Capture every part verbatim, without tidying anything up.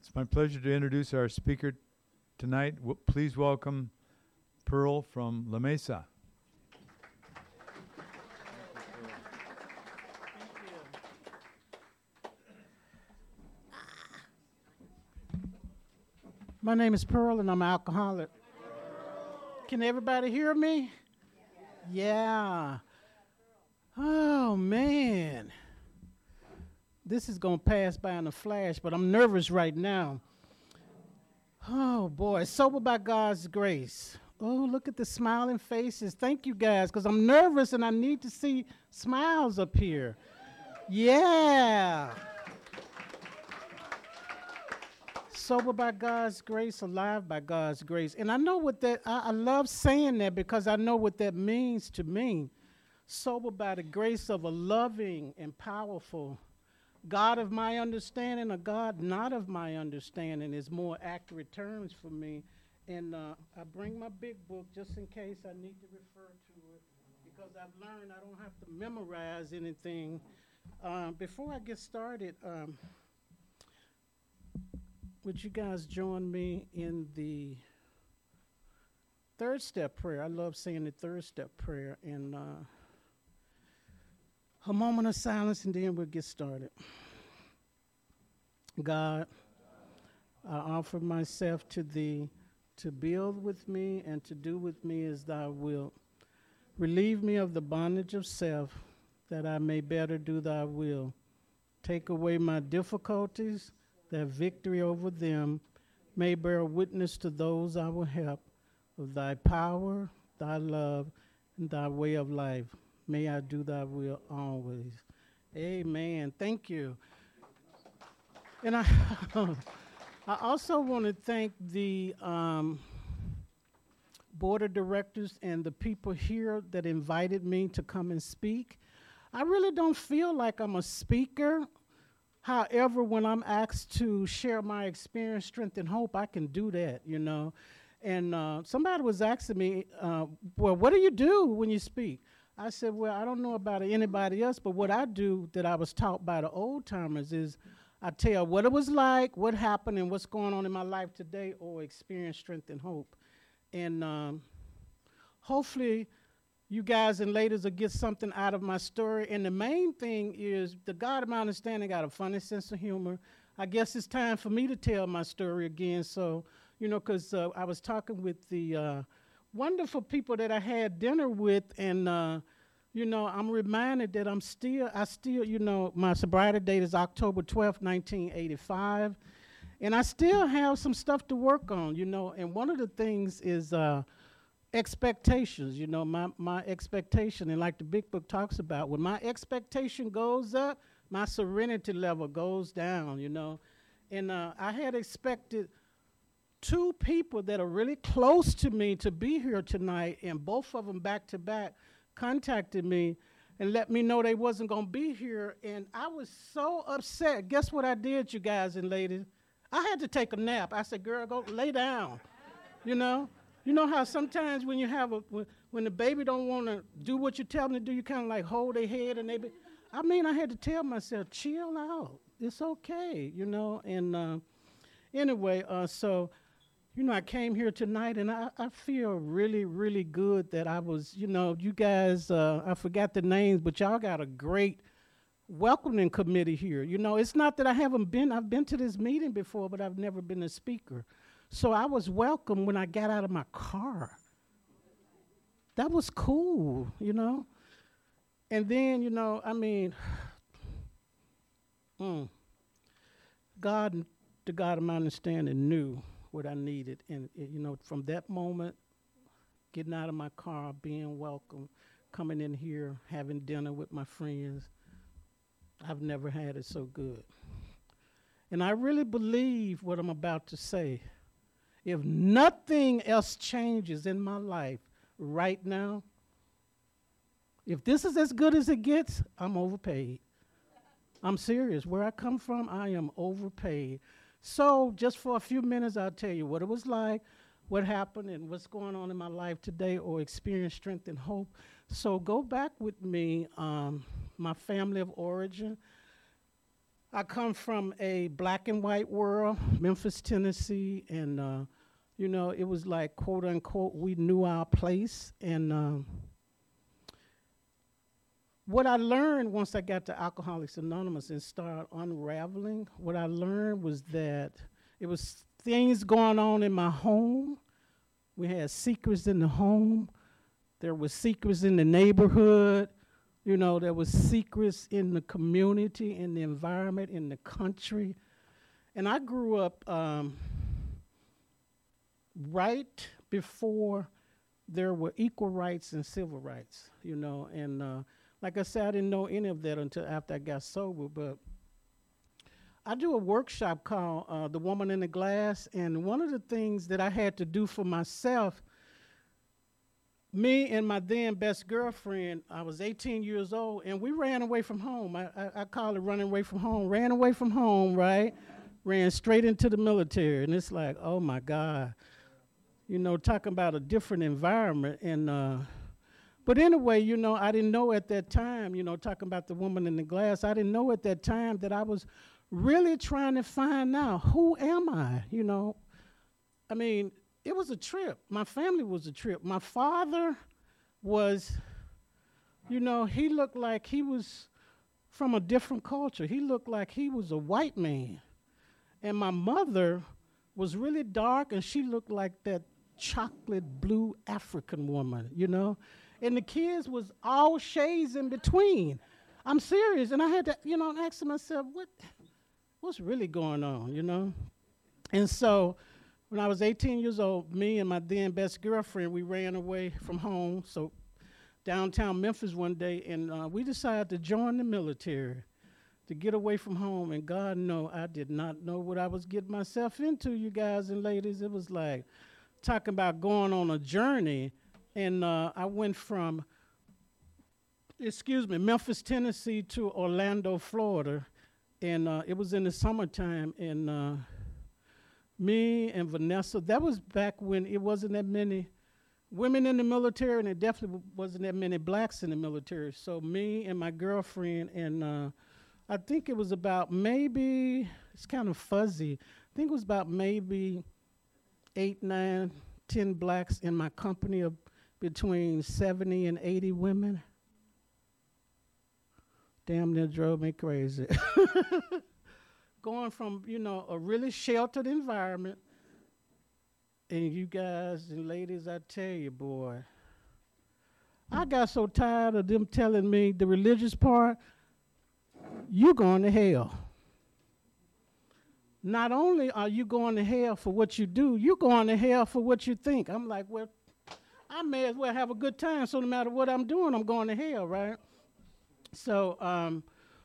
It's my pleasure to introduce our speaker tonight. W- please welcome Pearl from La Mesa. My name is Pearl, and I'm an alcoholic. Can everybody hear me? Yeah. Oh, man. This is going to pass by in a flash, but I'm nervous right now. Oh, boy. Sober by God's grace. Oh, look at the smiling faces. Thank you, guys, because I'm nervous, and I need to see smiles up here. Yeah. Sober by God's grace, alive by God's grace. And I know what that, I, I love saying that because I know what that means to me. Sober by the grace of a loving and powerful God of my understanding, a God not of my understanding is more accurate terms for me. And uh, I bring my big book just in case I need to refer to it because I've learned I don't have to memorize anything. Uh, before I get started, um, would you guys join me in the third step prayer? I love saying the third step prayer. And uh, a moment of silence, and then we'll get started. God, I offer myself to thee to build with me and to do with me as thou wilt. Relieve me of the bondage of self, that I may better do thy will. Take away my difficulties, that victory over them may bear witness to those I will help of thy power, thy love, and thy way of life. May I do thy will always. Amen. Thank you. And I, I also want to thank the um, board of directors and the people here that invited me to come and speak. I really don't feel like I'm a speaker. However, when I'm asked to share my experience, strength, and hope, I can do that, you know. And uh, somebody was asking me, uh, well, what do you do when you speak? I said, well, I don't know about anybody else, but what I do that I was taught by the old timers is I tell what it was like, what happened, and what's going on in my life today, or experience, strength, and hope. And um, hopefully you guys and ladies will get something out of my story. And the main thing is the God of my understanding got a funny sense of humor. I guess it's time for me to tell my story again. So, you know, because uh, I was talking with the uh, wonderful people that I had dinner with, and, uh, you know, I'm reminded that I'm still, I still, you know, my sobriety date is October twelfth, nineteen eighty-five. And I still have some stuff to work on, you know. And one of the things is uh, expectations, you know, my, my expectation. And like the big book talks about, when my expectation goes up, my serenity level goes down, you know. And uh, I had expected two people that are really close to me to be here tonight, and both of them back to back contacted me and let me know they wasn't going to be here. And I was so upset. Guess what I did, you guys and ladies? I had to take a nap. I said, girl, go lay down, you know. You know how sometimes when you have a, when, when the baby don't want to do what you tell them to do, you kind of like hold their head and they be, I mean, I had to tell myself, chill out. It's okay, you know. And uh, anyway, uh, so, you know, I came here tonight and I, I feel really, really good that I was, you know, you guys, uh, I forgot the names, but y'all got a great welcoming committee here. You know, it's not that I haven't been, I've been to this meeting before, but I've never been a speaker. So I was welcome when I got out of my car. That was cool, you know. And then, you know, I mean, mm, God, the God of my understanding, knew what I needed. And, it, you know, from that moment, getting out of my car, being welcome, coming in here, having dinner with my friends, I've never had it so good. And I really believe what I'm about to say. If nothing else changes in my life right now, if this is as good as it gets, I'm overpaid. I'm serious. Where I come from, I am overpaid. So just for a few minutes, I'll tell you what it was like, what happened, and what's going on in my life today, or experience, strength, and hope. So go back with me, um, my family of origin. I come from a black and white world, Memphis, Tennessee, and uh, you know, it was like quote unquote we knew our place. And um, what I learned once I got to Alcoholics Anonymous and started unraveling, what I learned was that it was things going on in my home. We had secrets in the home. There were secrets in the neighborhood. You know, there was secrets in the community, in the environment, in the country. And I grew up um, right before there were equal rights and civil rights, you know. And uh, like I said, I didn't know any of that until after I got sober. But I do a workshop called uh, The Woman in the Glass. And one of the things that I had to do for myself, me and my then best girlfriend, I was eighteen years old, and we ran away from home. I, I, I call it running away from home. Ran away from home, right? Ran straight into the military. And it's like, oh, my God. You know, talking about a different environment. And uh, but anyway, you know, I didn't know at that time, you know, talking about the woman in the glass, I didn't know at that time that I was really trying to find out, who am I, you know? I mean, it was a trip. My family was a trip. My father was, you know, he looked like he was from a different culture. He looked like he was a white man. And my mother was really dark, and she looked like that chocolate blue African woman, you know? And the kids was all shades in between. I'm serious. And I had to, you know, ask myself, what, what's really going on, you know? And so when I was eighteen years old, me and my then best girlfriend, we ran away from home, so downtown Memphis one day, and uh, we decided to join the military to get away from home. And God knows I did not know what I was getting myself into, you guys and ladies. It was like talking about going on a journey, and uh, I went from, excuse me, Memphis, Tennessee to Orlando, Florida, and uh, it was in the summertime, and uh, me and Vanessa, that was back when it wasn't that many women in the military, and it definitely wasn't that many blacks in the military. So me and my girlfriend, and uh, I think it was about maybe, it's kind of fuzzy, I think it was about maybe eight, nine, ten blacks in my company of between seventy and eighty women. Damn near drove me crazy. Going from, you know, a really sheltered environment, and you guys and ladies, I tell you, boy, I got so tired of them telling me the religious part, you going to hell. Not only are you going to hell for what you do, you're going to hell for what you think. I'm like, well, I may as well have a good time, so no matter what I'm doing, I'm going to hell, right? So, um,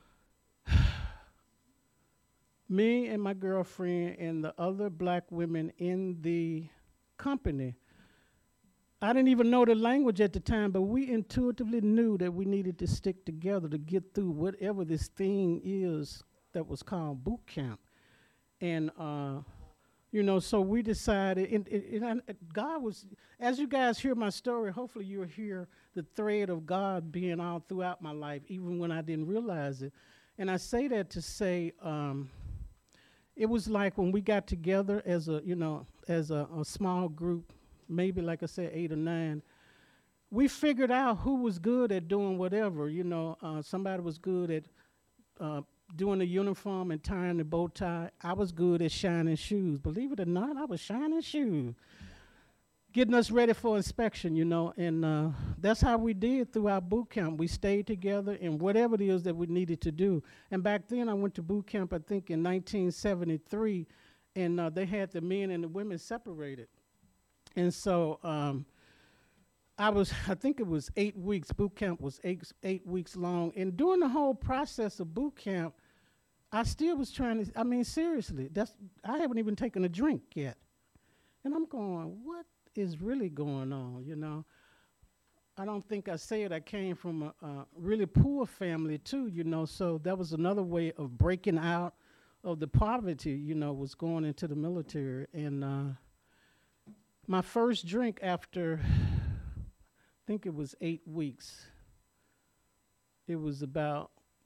me and my girlfriend and the other black women in the company, I didn't even know the language at the time, but we intuitively knew that we needed to stick together to get through whatever this thing is that was called boot camp. And, uh, you know, so we decided, and, and, and God was, as you guys hear my story, hopefully you'll hear the thread of God being all throughout my life, even when I didn't realize it. And I say that to say, um, it was like when we got together as a, you know, as a, a small group, maybe like I said, eight or nine, we figured out who was good at doing whatever. You know, uh, somebody was good at uh, doing the uniform and tying the bow tie. I was good at shining shoes. Believe it or not, I was shining shoes, getting us ready for inspection, you know, and uh, that's how we did through our boot camp. We stayed together in whatever it is that we needed to do. And back then I went to boot camp, I think in nineteen seventy-three, and uh, they had the men and the women separated. And so um, I was, I think it was eight weeks, boot camp was eight, eight weeks long. And during the whole process of boot camp, I still was trying to, I mean, seriously, that's, I haven't even taken a drink yet. And I'm going, what is really going on, you know? I don't think I said I came from a, a really poor family too, you know, so that was another way of breaking out of the poverty, you know, was going into the military. And uh, my first drink after, I think it was eight weeks, it was about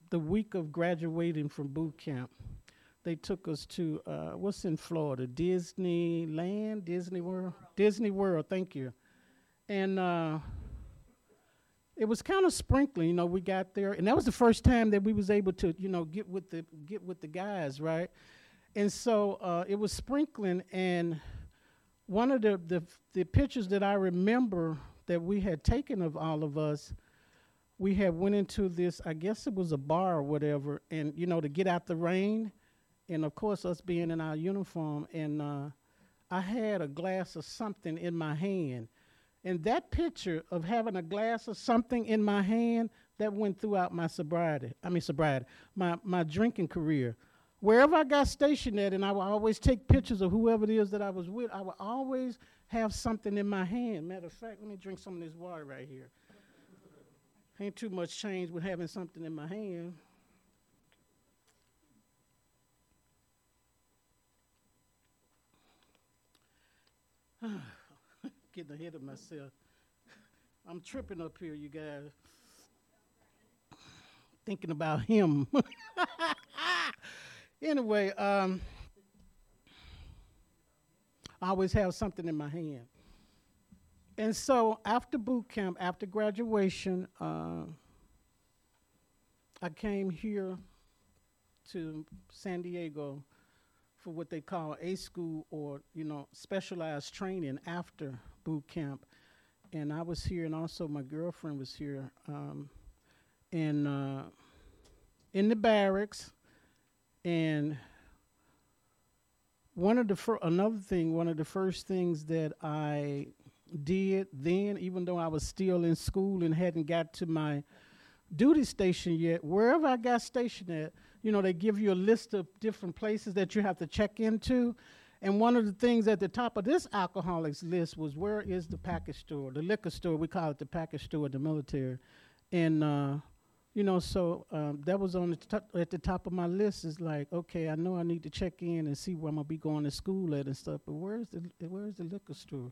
the week of graduating from boot camp, they took us to, uh, what's in Florida? Disneyland, Disney World? Disney World, thank you. And uh, it was kind of sprinkling, you know, we got there. And that was the first time that we was able to, you know, get with the, get with the guys, right? And so uh, it was sprinkling, and one of the, the, the pictures that I remember that we had taken of all of us, we had went into this, I guess it was a bar or whatever, and, you know, to get out the rain. And, of course, us being in our uniform, and uh, I had a glass of something in my hand. And that picture of having a glass of something in my hand, that went throughout my sobriety, I mean sobriety, my, my drinking career. Wherever I got stationed at, and I would always take pictures of whoever it is that I was with, I would always have something in my hand. Matter of fact, let me drink some of this water right here. Ain't too much change with having something in my hand. Getting ahead of myself. I'm tripping up here, you guys. Thinking about him. Anyway, um, I always have something in my hand. And so after boot camp, after graduation, uh, I came here to San Diego for what they call A school, or, you know, specialized training after boot camp. And I was here, and also my girlfriend was here. Um, and uh, in the barracks, and one of the fir- another thing, one of the first things that I did then, even though I was still in school and hadn't got to my duty station yet, wherever I got stationed at, you know, they give you a list of different places that you have to check into. And one of the things at the top of this alcoholics list was, where is the package store, the liquor store? We call it the package store in the military. And, uh, you know, so um, that was on the t- at the top of my list. Is like, okay, I know I need to check in and see where I'm going to be going to school at and stuff, but where's the, where's the liquor store?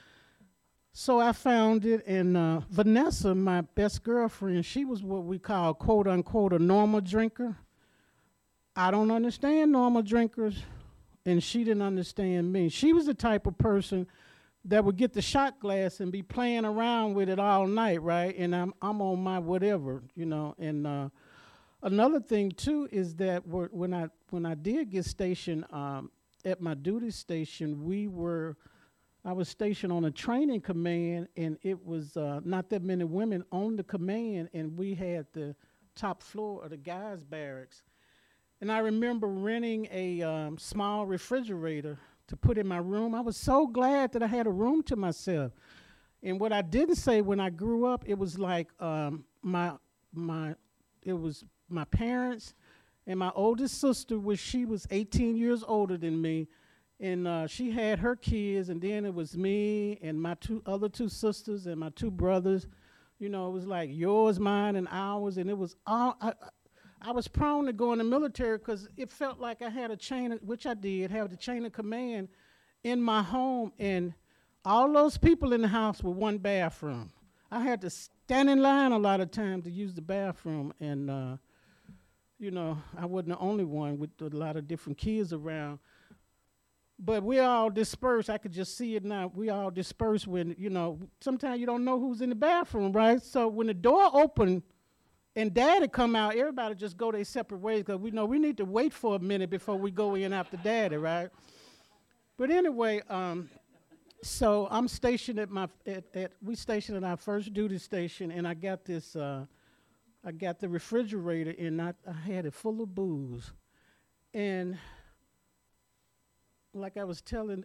So I found it, and uh, Vanessa, my best girlfriend, she was what we call, quote unquote, a normal drinker. I don't understand normal drinkers, and she didn't understand me. She was the type of person that would get the shot glass and be playing around with it all night, right? And I'm I'm on my whatever, you know. And uh, another thing too is that we're, when I when I did get stationed um, at my duty station, we were. I was stationed on a training command, and it was uh, not that many women on the command, and we had the top floor of the guys' barracks. And I remember renting a um, small refrigerator to put in my room. I was so glad that I had a room to myself. And what I didn't say when I grew up, it was like um, my my it was my parents and my oldest sister, which she was eighteen years older than me. And uh, she had her kids, and then it was me and my two other two sisters and my two brothers. You know, it was like yours, mine, and ours. And it was all, I, I was prone to go in the military because it felt like I had a chain, of, which I did, have the chain of command in my home. And all those people in the house with one bathroom. I had to stand in line a lot of times to use the bathroom. And, uh, you know, I wasn't the only one with a lot of different kids around. But we all dispersed. I could just see it now. We all dispersed when, you know, sometimes you don't know who's in the bathroom, right? So when the door opened and Daddy come out, everybody just go their separate ways because we know we need to wait for a minute before we go in after Daddy, right? But anyway, um, so I'm stationed at my, at, at, we stationed at our first duty station, and I got this, uh, I got the refrigerator, and I, I had it full of booze. And like I was telling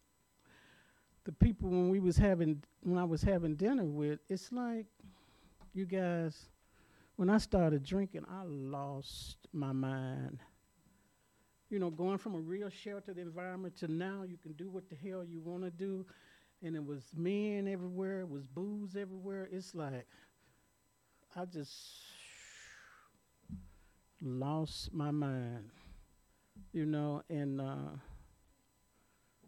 the people when we was having, when I was having dinner with, it's like, you guys, when I started drinking, I lost my mind. You know, going from a real sheltered environment to now you can do what the hell you want to do. And it was men everywhere, it was booze everywhere. It's like, I just lost my mind, you know, and uh,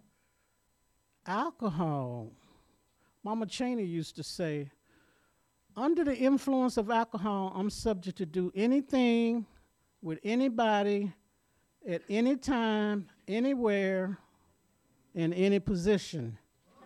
alcohol. Mama Cheney used to say, under the influence of alcohol, I'm subject to do anything with anybody at any time, anywhere, in any position.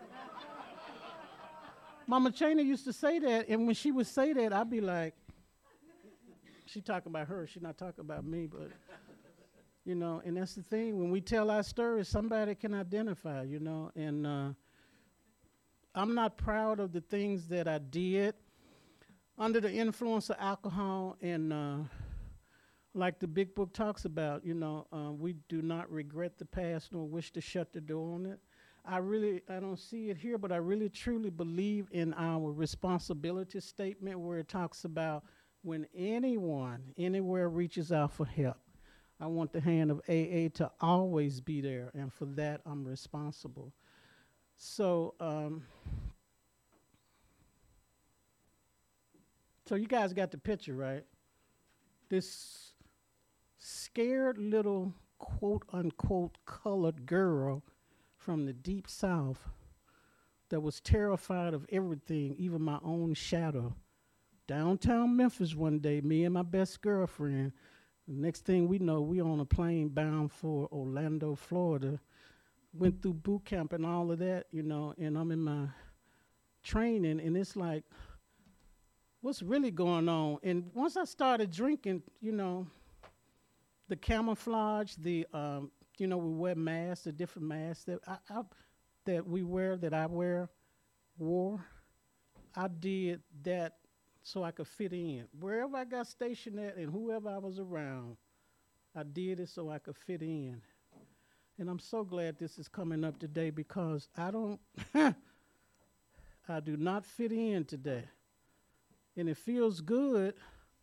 Mama Cheney used to say that, and when she would say that, I'd be like, she talking about her, she not talking about me, but, you know, and that's the thing. When we tell our stories, somebody can identify, you know, and uh, I'm not proud of the things that I did under the influence of alcohol, and uh, like the big book talks about, you know, uh, we do not regret the past nor wish to shut the door on it. I really, I don't see it here, but I really truly believe in our responsibility statement where it talks about when anyone, anywhere reaches out for help, I want the hand of A A to always be there, and for that I'm responsible. So, um, so you guys got the picture, right? This scared little quote unquote colored girl from the deep south that was terrified of everything, even my own shadow. Downtown Memphis one day, me and my best girlfriend, the next thing we know, we on a plane bound for Orlando, Florida, went through boot camp and all of that, you know, and I'm in my training, and it's like, what's really going on? And once I started drinking, you know, the camouflage, the, um, you know, we wear masks, the different masks that I, I, that we wear, that I wear, wore. I did that so I could fit in. Wherever I got stationed at and whoever I was around, I did it so I could fit in. And I'm so glad this is coming up today because I don't, I do not fit in today. And it feels good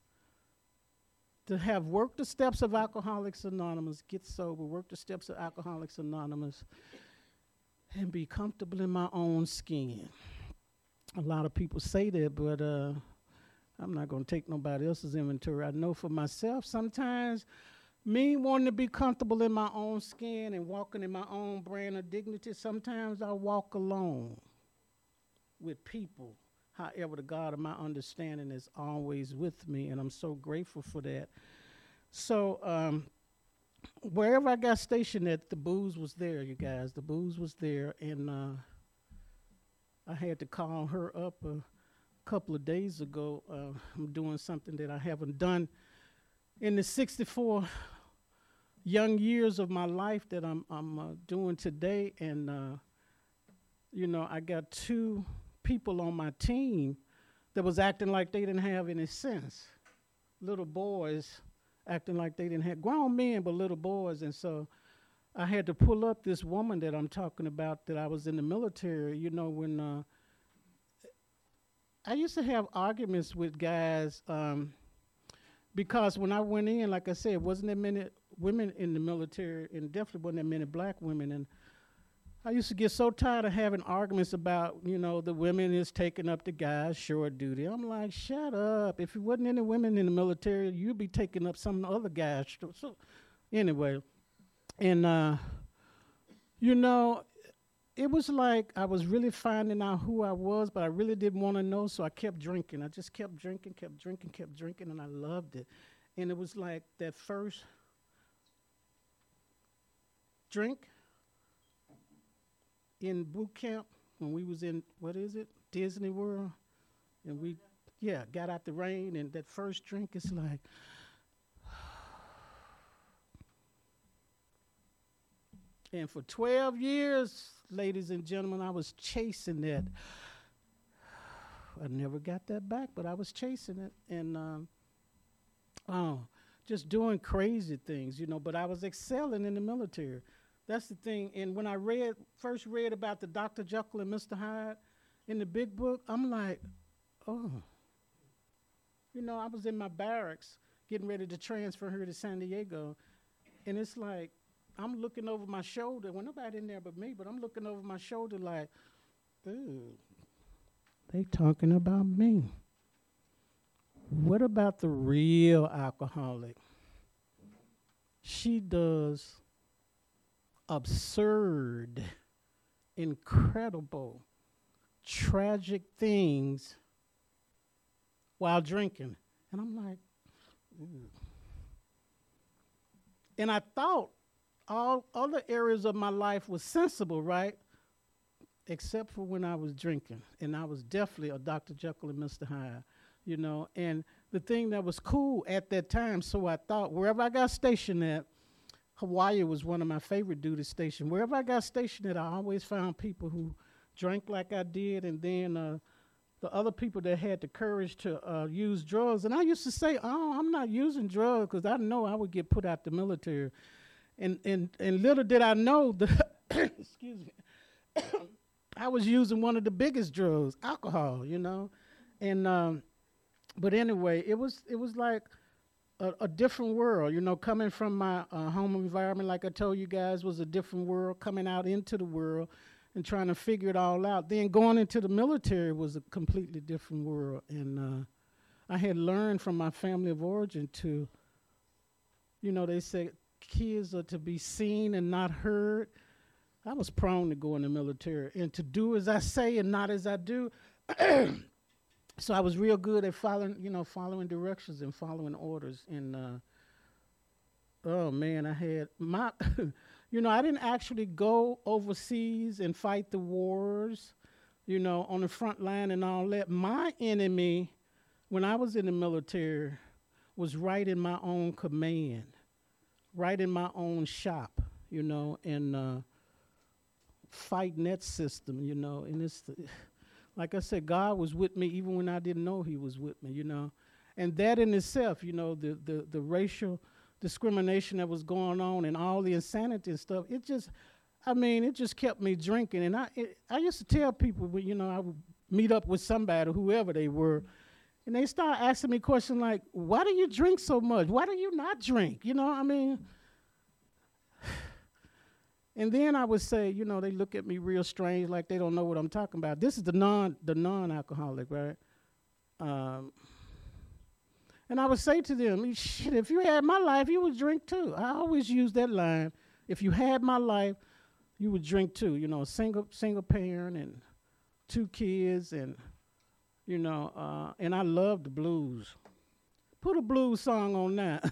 to have worked the steps of Alcoholics Anonymous, get sober, work the steps of Alcoholics Anonymous, and be comfortable in my own skin. A lot of people say that, but uh, I'm not going to take nobody else's inventory. I know for myself, sometimes me wanting to be comfortable in my own skin and walking in my own brand of dignity, sometimes I walk alone with people. However, the God of my understanding is always with me, and I'm so grateful for that. So um, wherever I got stationed at, the booze was there, you guys. The booze was there, and uh, I had to call her up a couple of days ago. Uh, I'm doing something that I haven't done in the sixty-four young years of my life that I'm, I'm uh, doing today, and, uh, you know, I got two people on my team that was acting like they didn't have any sense. Little boys acting like they didn't have, grown men, but little boys. And so I had to pull up this woman that I'm talking about that I was in the military. You know, when uh, I used to have arguments with guys um, because when I went in, like I said, wasn't that many women in the military, and definitely wasn't that many black women. And I used to get so tired of having arguments about, you know, the women is taking up the guys' short duty. I'm like, shut up. If it wasn't any women in the military, you'd be taking up some other guys. So anyway, and, uh, you know, it was like I was really finding out who I was, but I really didn't want to know, so I kept drinking. I just kept drinking, kept drinking, kept drinking, and I loved it. And it was like that first drink in boot camp when we was in, what is it, Disney World, and we, yeah, got out the rain, and that first drink is like, and for twelve years, ladies and gentlemen, I was chasing that. I never got that back, but I was chasing it, and um, oh, just doing crazy things, you know, but I was excelling in the military. That's the thing. And when I read, first read about the Doctor Jekyll and Mister Hyde in the big book, I'm like, oh. You know, I was in my barracks getting ready to transfer her to San Diego. And it's like, I'm looking over my shoulder. Well, nobody in there but me, but I'm looking over my shoulder like, ooh, they talking about me. What about the real alcoholic? She does absurd, incredible, tragic things while drinking. And I'm like, ooh. And I thought all other areas of my life was sensible, right? Except for when I was drinking. And I was definitely a Doctor Jekyll and Mister Hyde, you know. And the thing that was cool at that time, so I thought, wherever I got stationed at, Hawaii was one of my favorite duty stations. Wherever I got stationed at, I always found people who drank like I did, and then uh, the other people that had the courage to uh, use drugs. And I used to say, oh, I'm not using drugs because I know I would get put out the military. And and and little did I know, the excuse me, I was using one of the biggest drugs, alcohol, you know. And um, but anyway, it was it was like a, a different world, you know, coming from my uh, home environment, like I told you guys, was a different world, coming out into the world and trying to figure it all out. Then going into the military was a completely different world. And uh, I had learned from my family of origin to, you know, they say kids are to be seen and not heard. I was prone to go in the military and to do as I say and not as I do. So I was real good at following, you know, following directions and following orders. And uh, oh man, I had my, you know, I didn't actually go overseas and fight the wars, you know, on the front line and all that. My enemy, when I was in the military, was right in my own command, right in my own shop, you know, and uh, fighting that system, you know, and it's. The, Like I said, God was with me even when I didn't know he was with me, you know. And that in itself, you know, the, the, the racial discrimination that was going on and all the insanity and stuff, it just, I mean, it just kept me drinking. And I it, I used to tell people, you know, I would meet up with somebody, whoever they were, and they start asking me questions like, why do you drink so much? Why do you not drink? You know, I mean... And then I would say, you know, they look at me real strange, like they don't know what I'm talking about. This is the non the non-alcoholic, right? Um, and I would say to them, shit, if you had my life, you would drink too. I always use that line. If you had my life, you would drink too. You know, a single single parent and two kids, and you know, uh, and I love the blues. Put a blues song on that.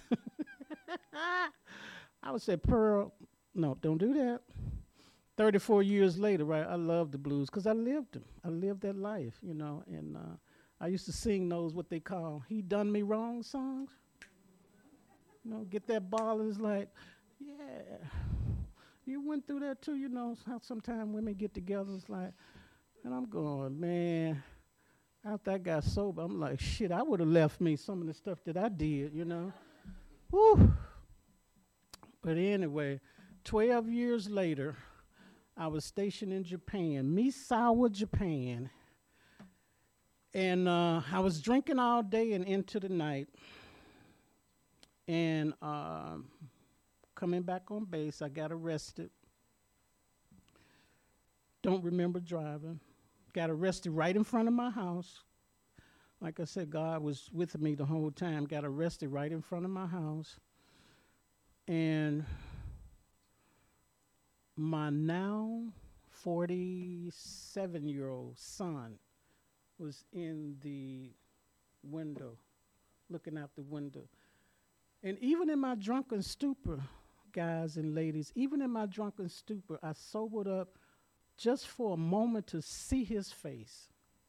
I would say, Pearl. No, don't do that. thirty-four years later, right, I love the blues because I lived them. I lived that life, you know, and uh, I used to sing those, what they call, he done me wrong songs. You know, get that ball and it's like, yeah, you went through that too, you know, how sometimes women get together, it's like, and I'm going, man, after I got sober, I'm like, shit, I would have left me some of the stuff that I did, you know. Woo. But anyway, twelve years later, I was stationed in Japan, Misawa, Japan. And uh, I was drinking all day and into the night. And uh, coming back on base, I got arrested. Don't remember driving. Got arrested right in front of my house. Like I said, God was with me the whole time. Got arrested right in front of my house. And my now forty-seven-year-old son was in the window, looking out the window. And even in my drunken stupor, guys and ladies, even in my drunken stupor, I sobered up just for a moment to see his face.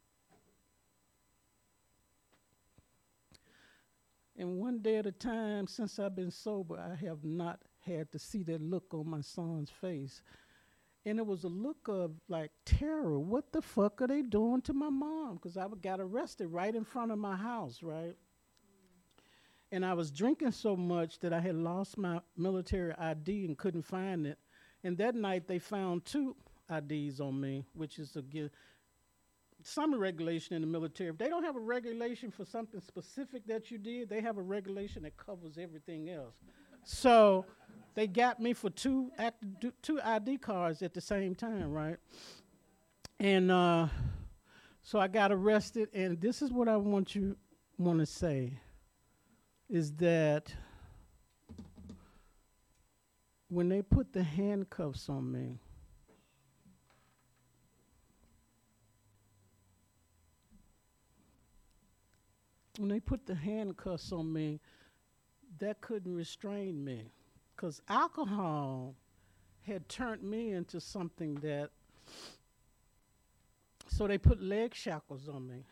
And one day at a time, since I've been sober, I have not had to see that look on my son's face. And it was a look of like terror. What the fuck are they doing to my mom? Because I got arrested right in front of my house, right? And I was drinking so much that I had lost my military I D and couldn't find it. And that night they found two I Ds on me, which is again some regulation in the military. If they don't have a regulation for something specific that you did, they have a regulation that covers everything else. So they got me for two act, two I D cards at the same time, right? And uh, so I got arrested, and this is what I want you want to say, is that when they put the handcuffs on me, when they put the handcuffs on me, that couldn't restrain me, because alcohol had turned me into something that, so they put leg shackles on me.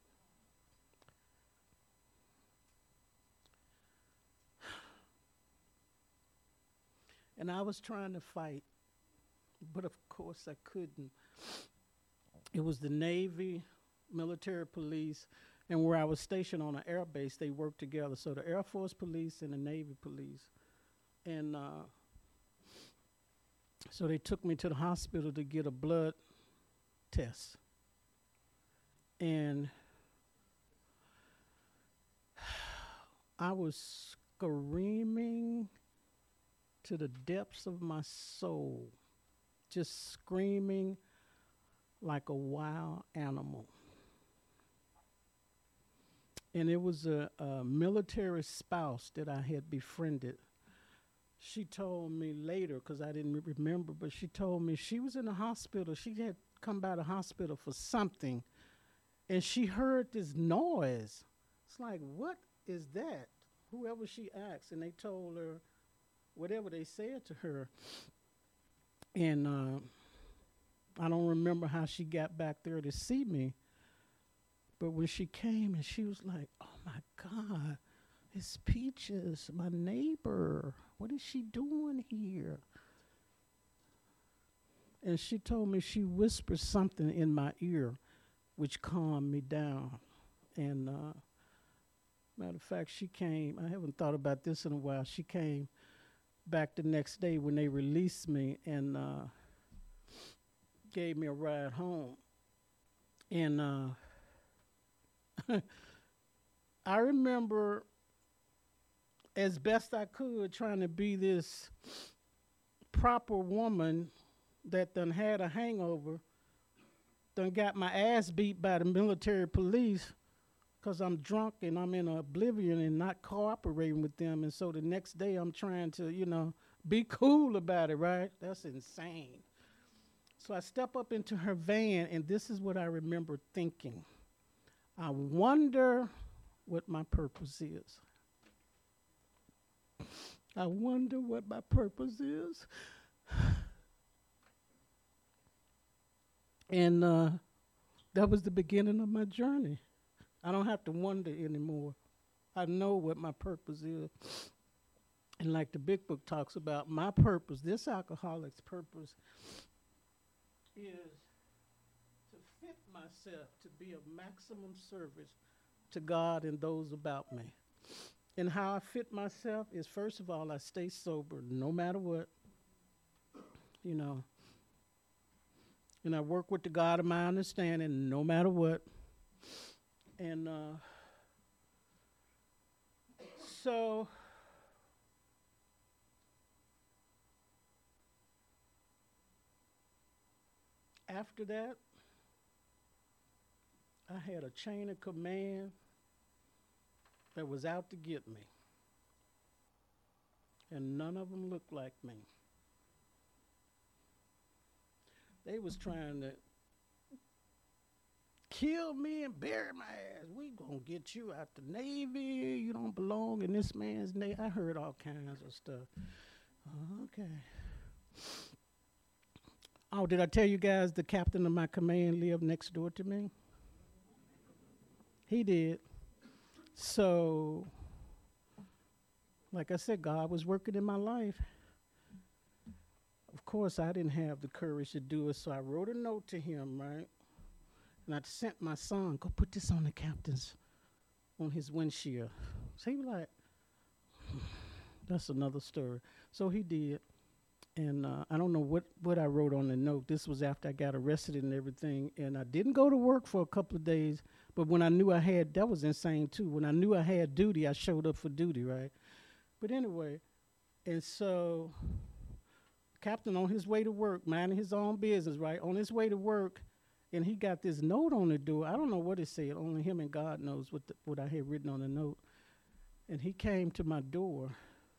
And I was trying to fight, but of course I couldn't. It was the Navy, military police, and where I was stationed on an air base, they worked together. So the Air Force police and the Navy police. And uh, so they took me to the hospital to get a blood test. And I was screaming to the depths of my soul, just screaming like a wild animal. And it was a, a military spouse that I had befriended. She told me later, because I didn't re- remember, but she told me she was in the hospital. She had come by the hospital for something, and she heard this noise. It's like, what is that? Whoever she asked, and they told her whatever they said to her. And uh, I don't remember how she got back there to see me. But when she came and she was like, oh my God, it's Peaches, my neighbor. What is she doing here? And she told me she whispered something in my ear, which calmed me down. And uh, matter of fact, she came, I haven't thought about this in a while. She came back the next day when they released me and uh, gave me a ride home. And uh, I remember, as best I could, trying to be this proper woman that done had a hangover, done got my ass beat by the military police because I'm drunk and I'm in oblivion and not cooperating with them. And so the next day I'm trying to, you know, be cool about it, right? That's insane. So I step up into her van, and this is what I remember thinking. I wonder what my purpose is. I wonder what my purpose is. And uh, that was the beginning of my journey. I don't have to wonder anymore. I know what my purpose is. And like the Big Book talks about, my purpose, this alcoholic's purpose, is to fit myself to be of maximum service to God and those about me. And how I fit myself is, first of all, I stay sober no matter what, you know. And I work with the God of my understanding no matter what. And uh, so after that, I had a chain of command that was out to get me. And none of them looked like me. They was trying to kill me and bury my ass. We gonna get you out the Navy. You don't belong in this man's Navy. I heard all kinds of stuff. Okay. Oh, did I tell you guys the captain of my command lived next door to me? He did. So, like I said, God was working in my life. Of course, I didn't have the courage to do it, so I wrote a note to him, right? And I sent my son, go put this on the captain's, on his windshield. So he was like, that's another story. So he did. And uh, I don't know what, what I wrote on the note. This was after I got arrested and everything. And I didn't go to work for a couple of days. But when I knew I had, that was insane too. When I knew I had duty, I showed up for duty, right? But anyway, and so captain on his way to work, minding his own business, right? On his way to work, and he got this note on the door. I don't know what it said. Only him and God knows what the, what I had written on the note. And he came to my door.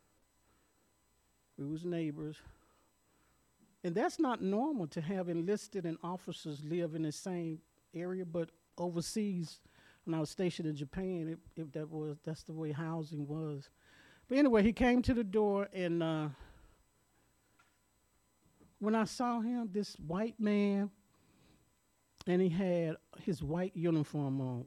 We was neighbors. And that's not normal to have enlisted and officers live in the same area, but overseas, when I was stationed in Japan, it, it, that was that's the way housing was. But anyway, he came to the door, and uh, when I saw him, this white man, and he had his white uniform on,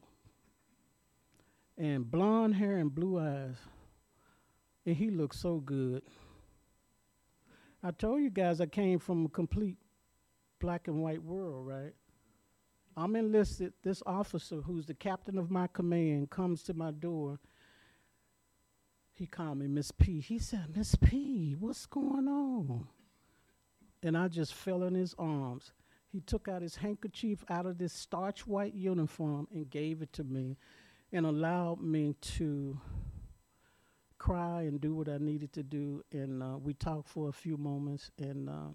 and blonde hair and blue eyes, and he looked so good. I told you guys I came from a complete black and white world, right? I'm enlisted. This officer, who's the captain of my command, comes to my door. He called me Miss P. He said, Miss P, what's going on? And I just fell in his arms. He took out his handkerchief out of this starch white uniform and gave it to me and allowed me to cry and do what I needed to do. And uh, we talked for a few moments. And uh,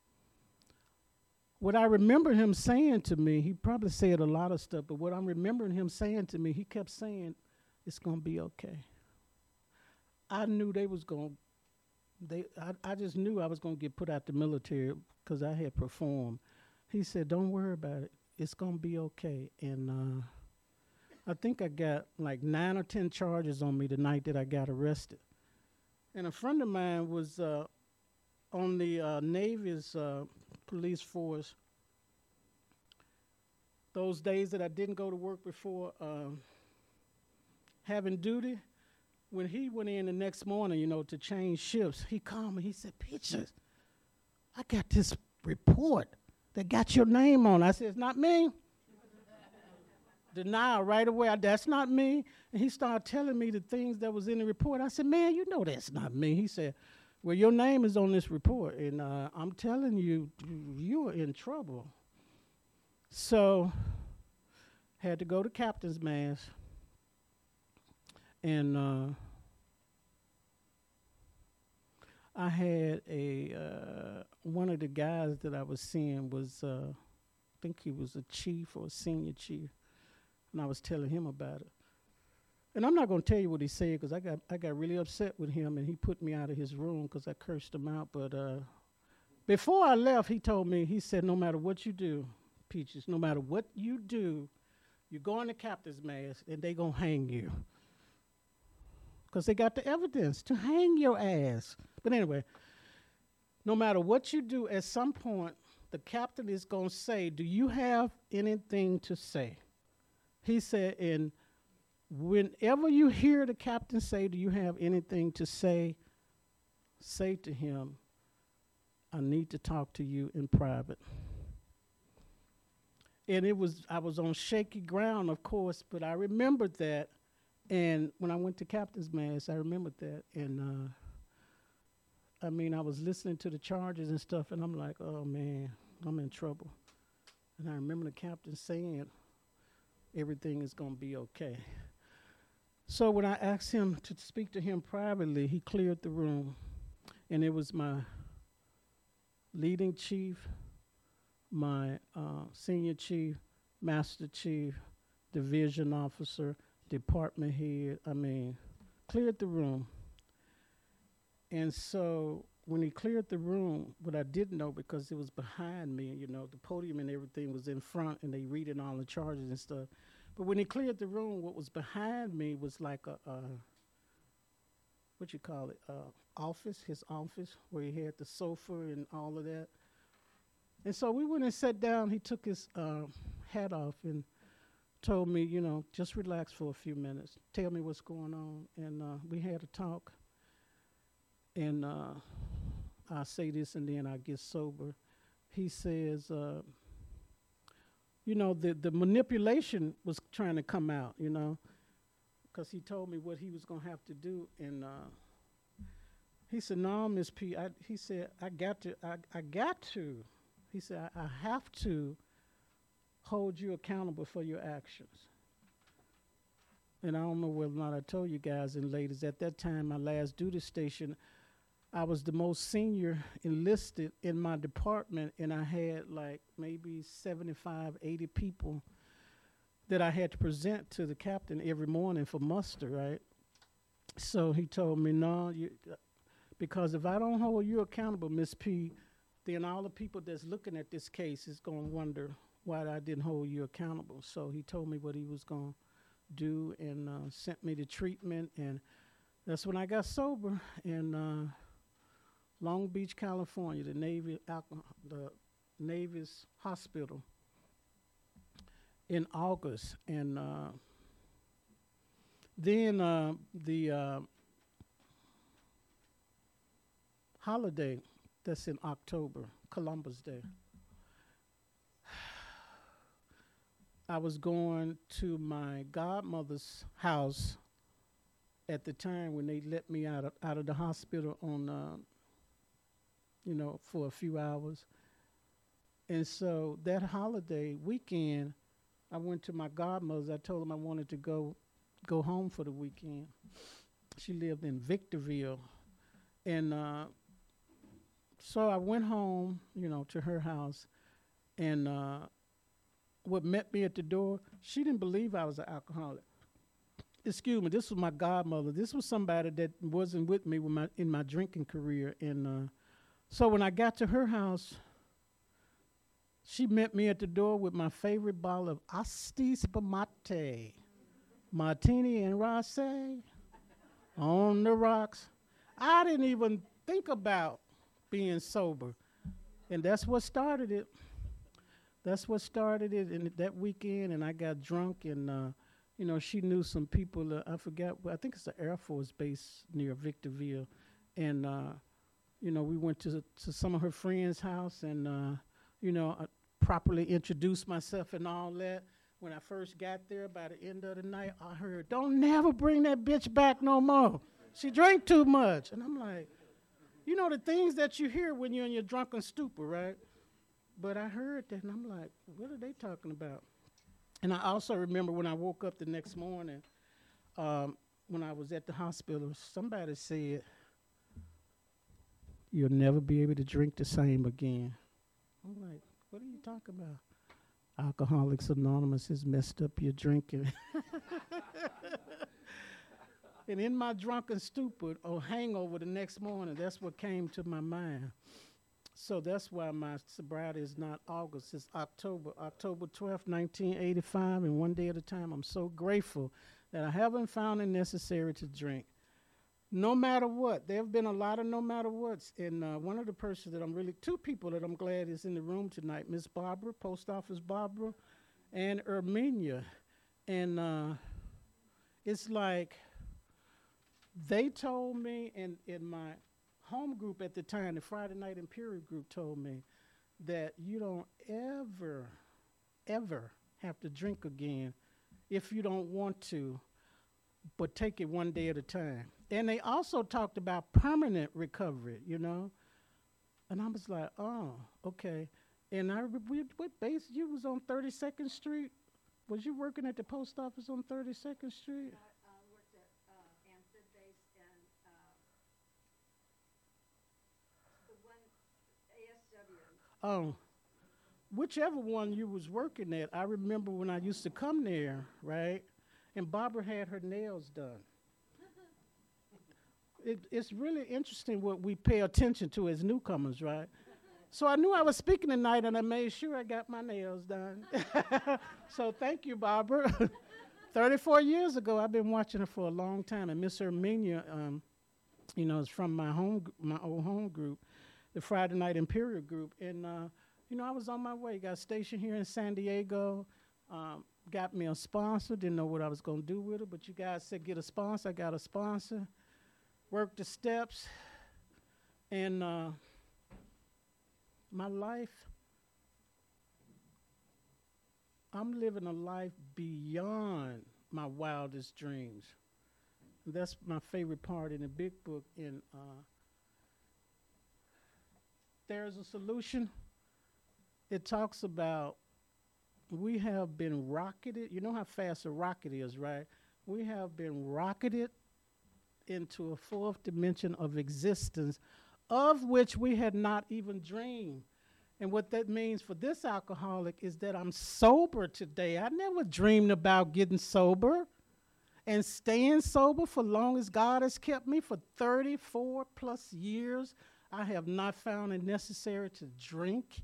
what I remember him saying to me, he probably said a lot of stuff, but what I'm remembering him saying to me, he kept saying, it's going to be okay. I knew they was going to, they. I, I just knew I was going to get put out the military because I had performed. He said, don't worry about it. It's going to be okay. And uh, I think I got like nine or ten charges on me the night that I got arrested. And a friend of mine was uh, on the uh, Navy's uh, police force. Those days that I didn't go to work before uh, having duty, when he went in the next morning, you know, to change shifts, he called me. He said, Peaches, I got this report that got your name on. I said, it's not me. Denial right away. I, that's not me. And he started telling me the things that was in the report. I said, man, you know that's not me. He said, well, your name is on this report, and uh, I'm telling you, you are in trouble. So had to go to captain's mast. And uh, I had a, uh, one of the guys that I was seeing was, uh, I think he was a chief or a senior chief, and I was telling him about it. And I'm not going to tell you what he said because I got, I got really upset with him, and he put me out of his room because I cursed him out. But uh, before I left, he told me, he said, no matter what you do, Peaches, no matter what you do, you go in the captain's mast, and they going to hang you. Because they got the evidence to hang your ass. But anyway, no matter what you do, at some point, the captain is going to say, do you have anything to say? He said, and whenever you hear the captain say, do you have anything to say, say to him, I need to talk to you in private. And it was, I was on shaky ground, of course, but I remembered that. And when I went to captain's mast, I remembered that. And uh, I mean, I was listening to the charges and stuff, and I'm like, oh, man, I'm in trouble. And I remember the captain saying, everything is going to be okay. So when I asked him to speak to him privately, he cleared the room. And it was my leading chief, my uh, senior chief, master chief, division officer, department head, I mean, cleared the room. And so when he cleared the room, what I didn't know, because it was behind me, you know, the podium and everything was in front, and they reading all the charges and stuff. But when he cleared the room, what was behind me was like a, a what you call it, uh, office, his office, where he had the sofa and all of that. And so we went and sat down. He took his uh, hat off and told me, you know, just relax for a few minutes. Tell me what's going on. And uh, we had a talk. And uh, I'll say this and then I get sober. He says, uh, you know, the, the manipulation was trying to come out, you know, because he told me what he was going to have to do. And uh, he said, no, Miss P, I, he said, I got to, I, I got to. He said, I, I have to hold you accountable for your actions. And I don't know whether or not I told you guys and ladies, at that time, my last duty station, I was the most senior enlisted in my department, and I had like maybe seventy-five, eighty people that I had to present to the captain every morning for muster, right? So he told me, no, you, uh, because if I don't hold you accountable, Miss P, then all the people that's looking at this case is going to wonder why I didn't hold you accountable. So he told me what he was going do, and uh, sent me to treatment. And that's when I got sober in uh, Long Beach, California, the Navy alcohol, the Navy's hospital in August. And uh, then uh, the uh, holiday that's in October, Columbus Day, I was going to my godmother's house at the time when they let me out of, out of the hospital on, uh, you know, for a few hours. And so that holiday weekend, I went to my godmother's. I told them I wanted to go go home for the weekend. She lived in Victorville. And uh, so I went home, you know, to her house. And uh, what met me at the door, she didn't believe I was an alcoholic. Excuse me, this was my godmother. This was somebody that wasn't with me with my, in my drinking career. And uh, so when I got to her house, she met me at the door with my favorite bottle of Asti Spumante, Martini and Rosé, on the rocks. I didn't even think about being sober. And that's what started it. That's what started it in that weekend, and I got drunk, and, uh, you know, she knew some people. Uh, I forgot, I think it's the Air Force base near Victorville. And, uh, you know, we went to, to some of her friends' house, and, uh, you know, I properly introduced myself and all that. When I first got there, by the end of the night, I heard, "Don't never bring that bitch back no more. She drank too much." And I'm like, you know, the things that you hear when you're in your drunken stupor, right? But I heard that, and I'm like, what are they talking about? And I also remember when I woke up the next morning, um, when I was at the hospital, somebody said, "You'll never be able to drink the same again." I'm like, what are you talking about? Alcoholics Anonymous has messed up your drinking. And in my drunken stupor or hangover the next morning, that's what came to my mind. So that's why my sobriety is not August, it's October, October twelfth, nineteen eighty-five, and one day at a time. I'm so grateful that I haven't found it necessary to drink. No matter what. There have been a lot of no matter whats. And uh, one of the persons that I'm really, two people that I'm glad is in the room tonight, Miss Barbara, Post Office Barbara, and Erminia. And uh, it's like they told me, and in my home group at the time, the Friday Night Imperial group told me that you don't ever, ever have to drink again if you don't want to, but take it one day at a time. And they also talked about permanent recovery, you know. And I was like, oh, okay. And I, we, what base, you was on thirty-second Street? Was you working at the post office on thirty-second Street? I uh, worked at uh, Amford Base and uh, the one A S W. Oh, whichever one you was working at, I remember when I used to come there, right? And Barbara had her nails done. It, it's really interesting what we pay attention to as newcomers, right? So I knew I was speaking tonight, and I made sure I got my nails done. So thank you, Barbara. thirty-four years ago, I've been watching her for a long time, and Miss Erminia, um, you know, is from my home, my old home group, the Friday Night Imperial group, and uh, you know, I was on my way. Got stationed here in San Diego. Um, got me a sponsor. Didn't know what I was gonna do with it, but you guys said get a sponsor. I got a sponsor. Worked the steps, and uh, my life, I'm living a life beyond my wildest dreams. And that's my favorite part in the big book. In uh, There's a Solution. It talks about we have been rocketed. You know how fast a rocket is, right? We have been rocketed into a fourth dimension of existence, of which we had not even dreamed. And what that means for this alcoholic is that I'm sober today. I never dreamed about getting sober and staying sober for long as God has kept me for thirty-four plus years. I have not found it necessary to drink.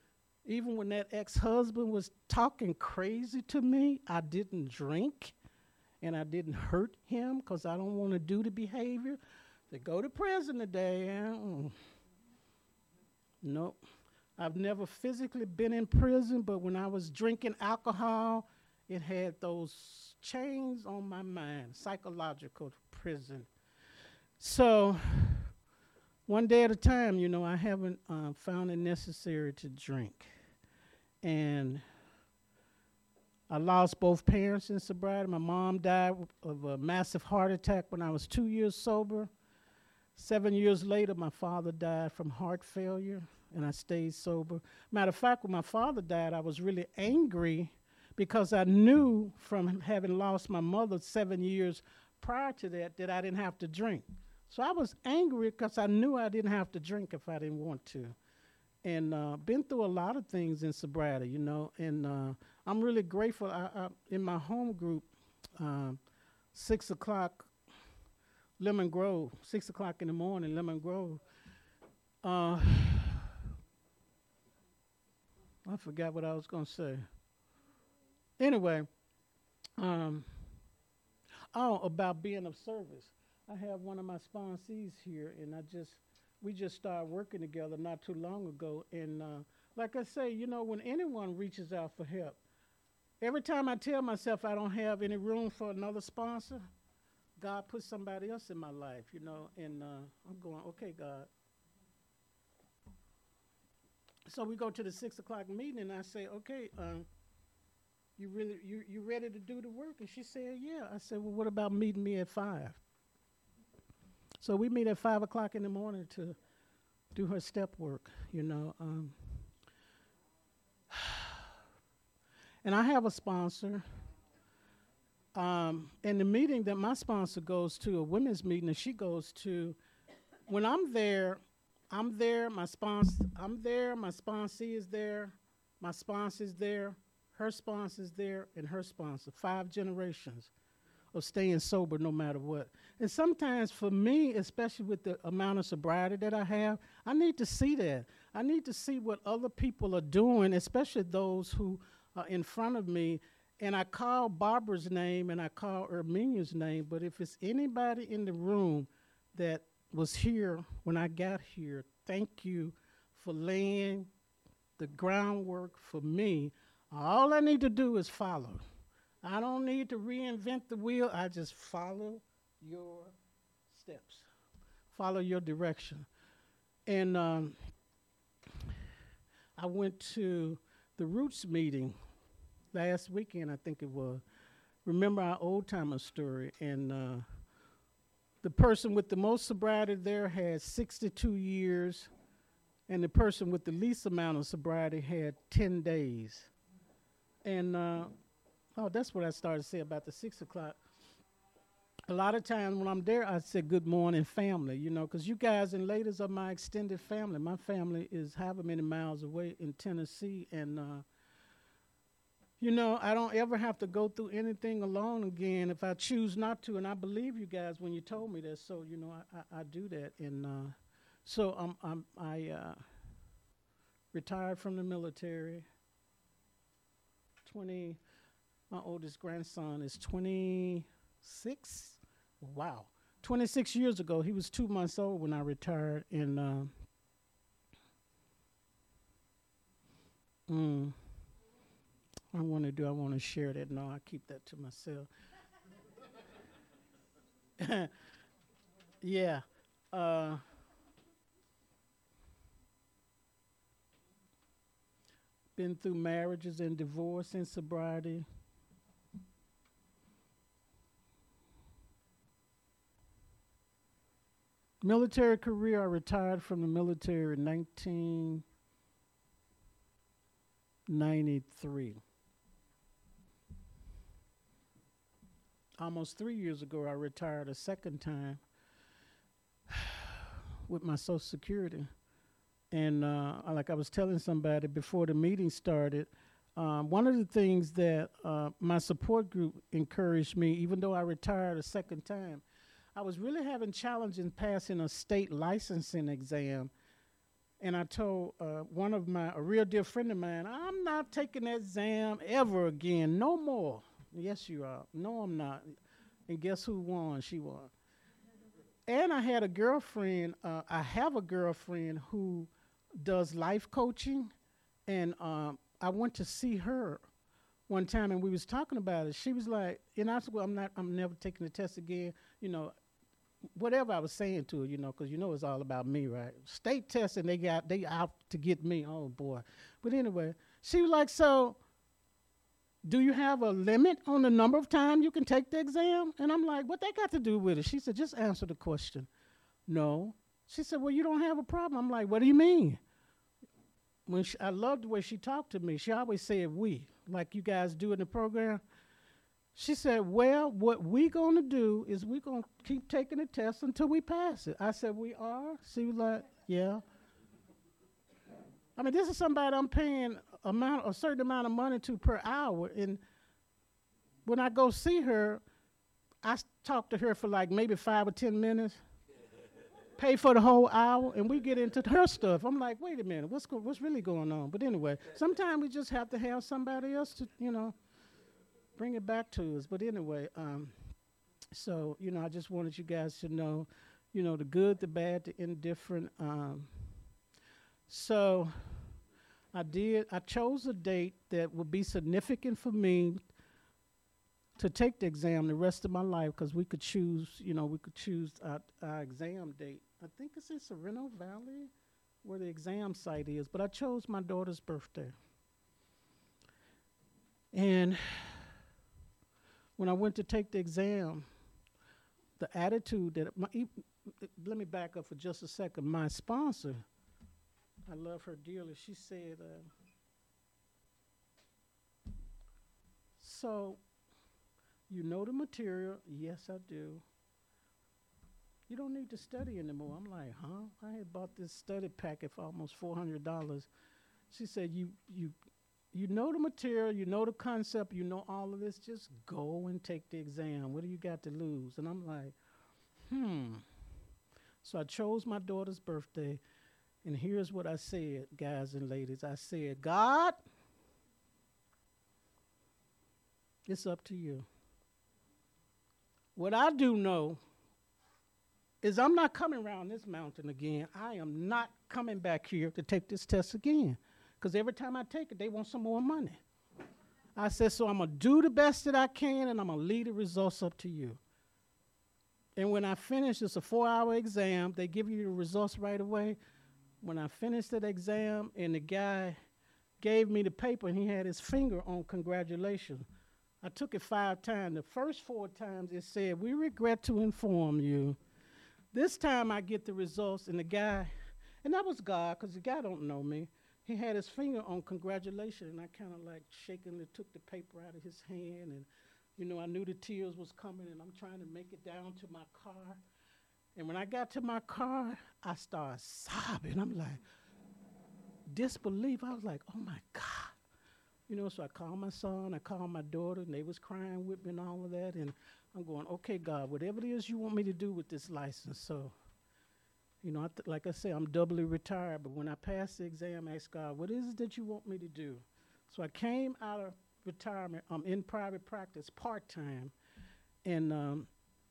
Even when that ex-husband was talking crazy to me, I didn't drink. and I didn't hurt him because I don't want to do the behavior. They go to prison today. Mm. Nope. I've never physically been in prison, but when I was drinking alcohol, it had those chains on my mind, psychological prison. So one day at a time, you know, I haven't uh, found it necessary to drink. And I lost both parents in sobriety. My mom died of a massive heart attack when I was two years sober. Seven years later, my father died from heart failure, and I stayed sober. Matter of fact, when my father died, I was really angry because I knew from having lost my mother seven years prior to that that I didn't have to drink. So I was angry because I knew I didn't have to drink if I didn't want to. And uh, been through a lot of things in sobriety, you know, and uh, I'm really grateful. I, I, in my home group, uh, six o'clock, Lemon Grove, six o'clock in the morning, Lemon Grove. Uh, I forgot what I was going to say. Anyway, um, oh, about being of service. I have one of my sponsees here, and I just, we just started working together not too long ago. And uh, like I say, you know, when anyone reaches out for help, every time I tell myself I don't have any room for another sponsor, God put somebody else in my life, you know, and uh, I'm going, okay, God. So we go to the six o'clock meeting, and I say, okay, um, you really, you you ready to do the work? And she said, yeah. I said, well, what about meeting me at five? So we meet at five o'clock in the morning to do her step work, you know. Um, and I have a sponsor. Um, and the meeting that my sponsor goes to, a women's meeting that she goes to, when I'm there, I'm there, my sponsor, I'm there, my sponsee is there, my sponsor is there, her sponsor is there, and her sponsor. Five generations of staying sober no matter what. And sometimes for me, especially with the amount of sobriety that I have, I need to see that. I need to see what other people are doing, especially those who are in front of me. And I call Barbara's name and I call Erminia's name, but if it's anybody in the room that was here when I got here, thank you for laying the groundwork for me. All I need to do is follow. I don't need to reinvent the wheel. I just follow your steps, follow your direction. And um, I went to the Roots meeting last weekend, I think it was. Remember our old timer story, and uh, the person with the most sobriety there had sixty-two years, and the person with the least amount of sobriety had ten days. And uh, oh, that's what I started to say about the six o'clock. A lot of times when I'm there, I say good morning, family, you know, because you guys and ladies are my extended family. My family is however many miles away in Tennessee, and uh, you know, I don't ever have to go through anything alone again if I choose not to. And I believe you guys when you told me that. So, you know, I, I, I do that. And uh, so um, I'm, I uh, retired from the military. twenty, my oldest grandson is twenty-six. Wow. twenty-six years ago. He was two months old when I retired. And uh, mm, I want to do, I want to share that. No, I keep that to myself. Yeah. Uh, been through marriages and divorce and sobriety. Military career, I retired from the military in nineteen ninety-three. Almost three years ago, I retired a second time with my Social Security. And uh, like I was telling somebody before the meeting started, um, one of the things that uh, my support group encouraged me, even though I retired a second time, I was really having challenge in passing a state licensing exam. And I told uh, one of my, a real dear friend of mine, I'm not taking that exam ever again, no more. Yes, you are. No, I'm not. And guess who won? She won. And I had a girlfriend, uh, I have a girlfriend who does life coaching. And um, I went to see her one time and we was talking about it. She was like, and I said, well, I'm not, I'm never taking the test again. You know, whatever I was saying to her, you know, because you know it's all about me, right? State testing, they got, they out to get me. Oh, boy. But anyway, she was like, so do you have a limit on the number of times you can take the exam? And I'm like, what that got to do with it? She said, just answer the question. No. She said, well, you don't have a problem. I'm like, what do you mean? When she, I loved the way she talked to me. She always said we, like you guys do in the program. She said, well, what we going to do is we going to keep taking the test until we pass it. I said, we are? She was like, yeah. I mean, this is somebody I'm paying amount, a certain amount of money to per hour. And when I go see her, I s- talk to her for like maybe five or ten minutes, pay for the whole hour, and we get into her stuff. I'm like, wait a minute, what's go- what's really going on? But anyway, sometimes we just have to have somebody else to, you know, bring it back to us. But anyway, um, so, you know, I just wanted you guys to know, you know, the good, the bad, the indifferent. Um, so I did, I chose a date that would be significant for me to take the exam the rest of my life because we could choose, you know, we could choose our, our exam date. I think it's in Sorrento Valley where the exam site is, but I chose my daughter's birthday. And when I went to take the exam, the attitude that, my, e- let me back up for just a second. My sponsor, I love her dearly, she said, uh, so you know the material? Yes, I do. You don't need to study anymore. I'm like, huh? I had bought this study packet for almost four hundred dollars. She said, you, you, you know the material, you know the concept, you know all of this, just go and take the exam. What do you got to lose? And I'm like, hmm. So I chose my daughter's birthday, and here's what I said, guys and ladies. I said, God, it's up to you. What I do know is I'm not coming around this mountain again. I am not coming back here to take this test again. Because every time I take it, they want some more money. I said, so I'm going to do the best that I can, and I'm going to leave the results up to you. And when I finish, it's a four-hour exam. They give you the results right away. When I finished that exam, and the guy gave me the paper, and he had his finger on congratulations. I took it five times. The first four times it said, we regret to inform you. This time I get the results, and the guy, and that was God, because the guy don't know me. He had his finger on congratulations, and I kind of like shakingly took the paper out of his hand, and, you know, I knew the tears was coming, and I'm trying to make it down to my car. And when I got to my car, I started sobbing. I'm like, disbelief. I was like, oh, my God. You know, so I called my son, I called my daughter, and they was crying with me and all of that. And I'm going, okay, God, whatever it is you want me to do with this license. So, you know, I th- like I say, I'm doubly retired. But when I passed the exam, I asked God, what is it that you want me to do? So I came out of retirement. I'm in private practice part-time. And um,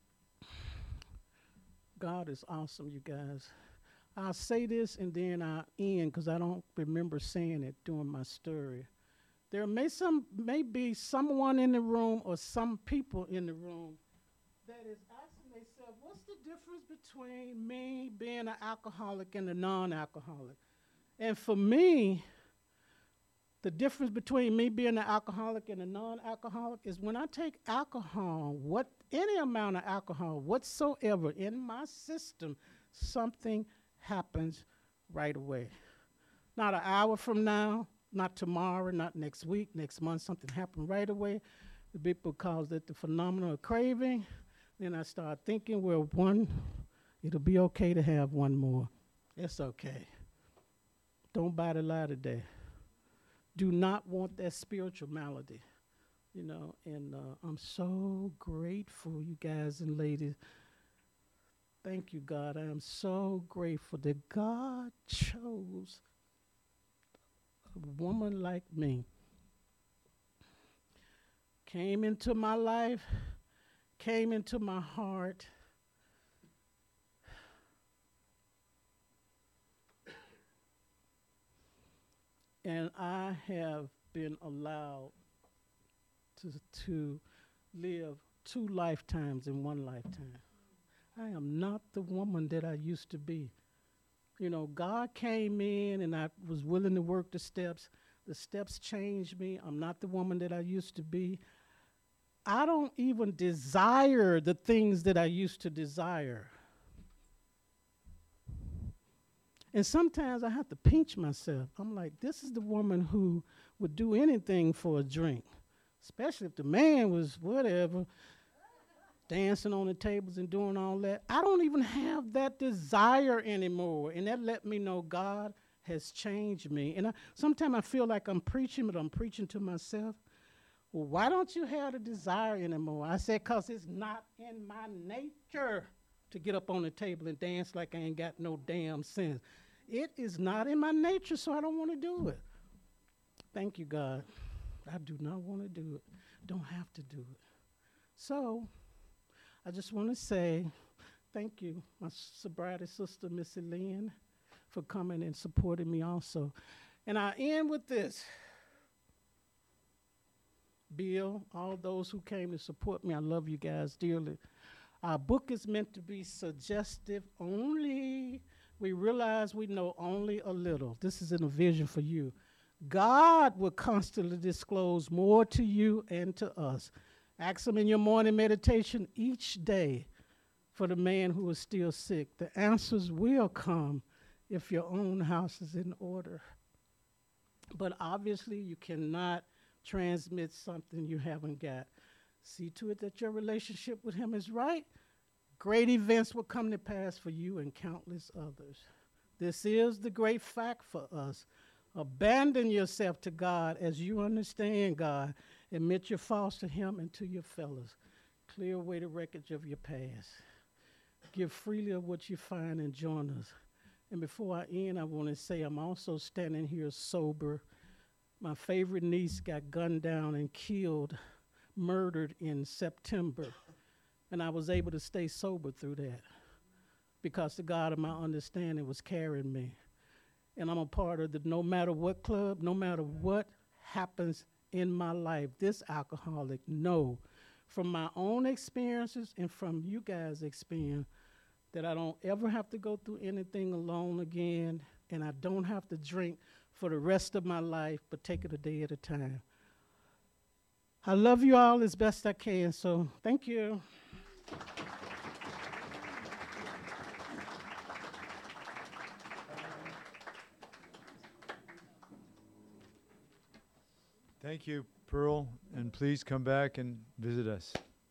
God is awesome, you guys. I'll say this, and then I'll end, because I don't remember saying it during my story. There may some may be someone in the room or some people in the room that is asking themselves, what's the difference between me being an alcoholic and a non-alcoholic? And for me, the difference between me being an alcoholic and a non-alcoholic is when I take alcohol, what any amount of alcohol whatsoever in my system, something happens right away. Not an hour from now, not tomorrow, not next week, next month, something happened right away. The people calls it the phenomenon of craving. Then I start thinking, well, one, it'll be okay to have one more. It's okay. Don't buy the lie today. Do not want that spiritual malady, you know, and uh, I'm so grateful, you guys and ladies. Thank you, God. I am so grateful that God chose a woman like me, came into my life, came into my heart. And I have been allowed to, to live two lifetimes in one lifetime. I am not the woman that I used to be. You know, God came in and I was willing to work the steps. The steps changed me. I'm not the woman that I used to be. I don't even desire the things that I used to desire. And sometimes I have to pinch myself. I'm like, this is the woman who would do anything for a drink, especially if the man was whatever, dancing on the tables and doing all that. I don't even have that desire anymore. And that let me know God has changed me. And I, sometimes I feel like I'm preaching, but I'm preaching to myself. Well, why don't you have the desire anymore? I said, because it's not in my nature to get up on the table and dance like I ain't got no damn sense. It is not in my nature, so I don't want to do it. Thank you, God. I do not want to do it. Don't have to do it. So I just want to say thank you, my sobriety sister, Missy Lynn, for coming and supporting me also. And I end with this. Bill, all those who came to support me, I love you guys dearly. Our book is meant to be suggestive only. We realize we know only a little. This is in a vision for you. God will constantly disclose more to you and to us. Ask him in your morning meditation each day for the man who is still sick. The answers will come if your own house is in order. But obviously you cannot transmit something you haven't got. See to it that your relationship with him is right. Great events will come to pass for you and countless others. This is the great fact for us. Abandon yourself to God as you understand God. Admit your faults to him and to your fellows. Clear away the wreckage of your past. Give freely of what you find and join us. And before I end, I want to say I'm also standing here sober. My favorite niece got gunned down and killed, murdered in September. And I was able to stay sober through that because the God of my understanding was carrying me. And I'm a part of the no matter what club, no matter what happens in my life, this alcoholic know from my own experiences and from you guys' experience that I don't ever have to go through anything alone again, and I don't have to drink for the rest of my life, but take it a day at a time. I love you all as best I can, so thank you. Thank you, Pearl, and please come back and visit us.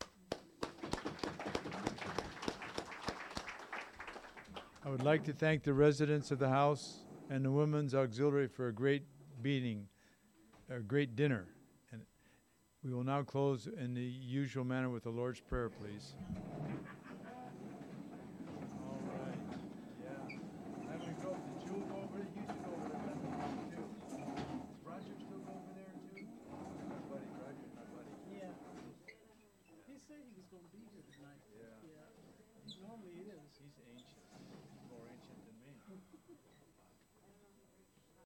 I would like to thank the residents of the house and the Women's Auxiliary for a great meeting, a great dinner. And we will now close in the usual manner with the Lord's Prayer, please. All right. Yeah. I'm going to go. Did Jewel go over there? You should go over there. Too. Is Roger still over there too? My buddy Roger, my buddy. Yeah. He said he was going to be here tonight. Yeah. Yeah. He normally is. He's ancient. He's more ancient than me.